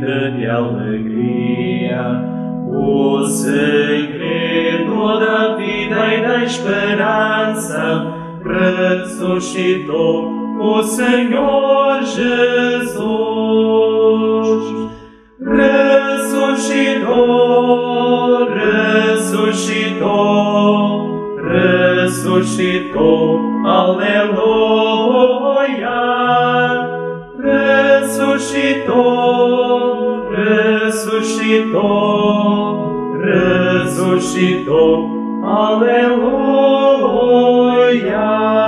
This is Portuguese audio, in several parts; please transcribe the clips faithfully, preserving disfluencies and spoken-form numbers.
corrente de alegria. O segredo da vida e da esperança ressuscitou o Senhor Jesus. Ressuscitou, ressuscitou, ressuscitou, aleluia. Ressuscitou, ressuscitou, ressuscitou, aleluia.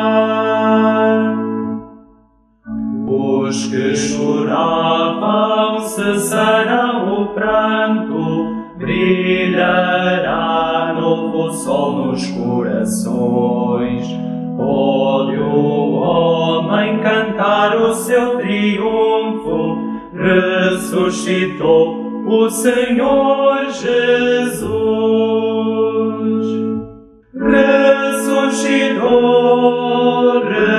Os que choravam cessarão o pranto, brilhará novo sol nos corações. Pode o homem cantar o seu triunfo, ressuscitou o Senhor Jesus. Ressuscitou,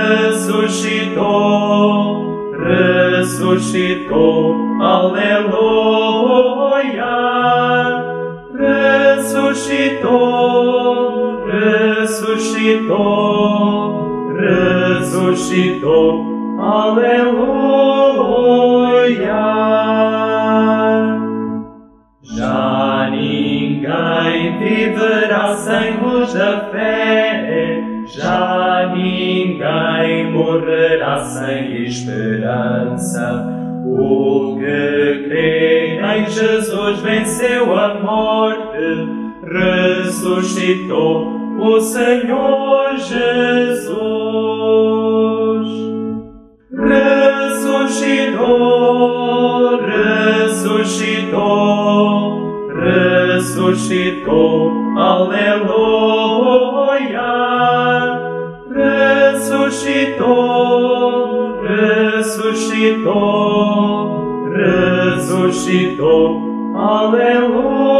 ressuscitou, ressuscitou, aleluia. Ressuscitou, ressuscitou, ressuscitou, aleluia. Já ninguém viverá sem luz da fé, já ninguém morrerá sem esperança. O que crê em Jesus venceu a morte, ressuscitou o Senhor Jesus. Ressuscitou, ressuscitou, ressuscitou, aleluia. Ressuscitou, ressuscitou, ressuscitou, aleluia.